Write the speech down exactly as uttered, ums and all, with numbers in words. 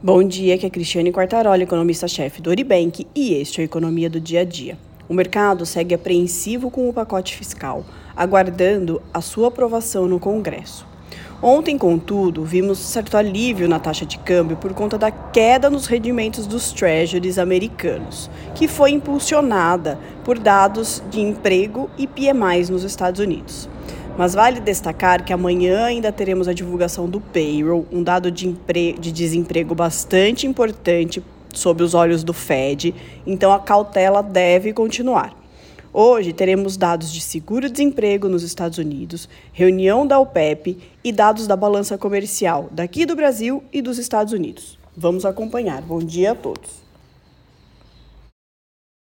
Bom dia, aqui é Cristiane Quartaroli, economista-chefe do Oribank, e este é a Economia do Dia a Dia. O mercado segue apreensivo com o pacote fiscal, aguardando a sua aprovação no Congresso. Ontem, contudo, vimos certo alívio na taxa de câmbio por conta da queda nos rendimentos dos treasuries americanos, que foi impulsionada por dados de emprego e P M Is nos Estados Unidos. Mas vale destacar que amanhã ainda teremos a divulgação do payroll, um dado de, empre... de desemprego bastante importante sob os olhos do Fed, então a cautela deve continuar. Hoje teremos dados de seguro-desemprego nos Estados Unidos, reunião da OPEP e dados da balança comercial daqui do Brasil e dos Estados Unidos. Vamos acompanhar. Bom dia a todos.